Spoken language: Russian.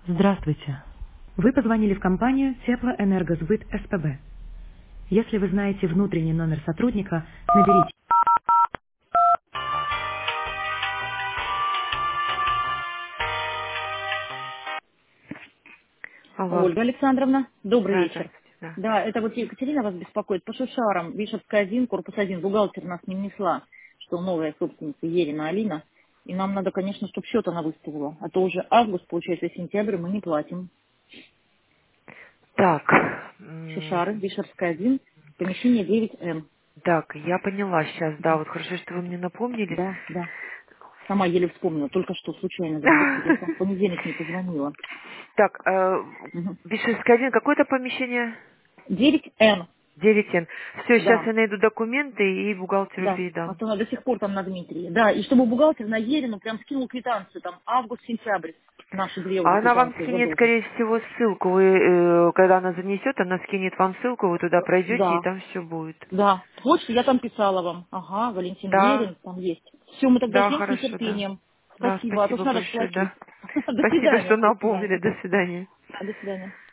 Здравствуйте. Вы позвонили в компанию Теплоэнергосбыт СПБ. Если вы знаете внутренний номер сотрудника, наберите. Алло. Ольга Александровна, добрый Да, вечер. здравствуйте, да. Да, это вот Екатерина вас беспокоит. По Шушарам, Вишевская 1, корпус 1. Бухгалтер нас не внесла, что новая собственница Ерина Алина. И нам надо, конечно, чтобы счет она выставила. А то уже август, получается, и сентябрь мы не платим. Так, Шишары, Вишевская 1, помещение 9М. так, я поняла сейчас, да, Да, вот хорошо, что вы мне напомнили. да, да. Сама еле вспомнила, только что случайно вдруг. Я вам в понедельник не позвонила. Так, Мгм. Бишевская 1, какое-то помещение? 9Н, 9Н. Все, сейчас да, я найду документы и бухгалтеру да. А передам. то она до сих пор там на Дмитрии. Да, и чтобы бухгалтер на Ерину прям скинул квитанцию, там, август-сентябрь, наши две А уже она вам квитанции скинет, задолжен. скорее всего, ссылку. Вы, когда она занесет, она скинет вам ссылку, вы туда пройдете, и Да, там все будет. да. Почту я там писала вам. Ага, Валентин Да, Ерин, там есть. Все, мы тогда да, ждем с хорошо, да. нетерпением. Да, Спасибо, а то ж спасибо надо большое, платить. да. До Спасибо, свидания, что до свидания. напомнили. До свидания. Да, до свидания.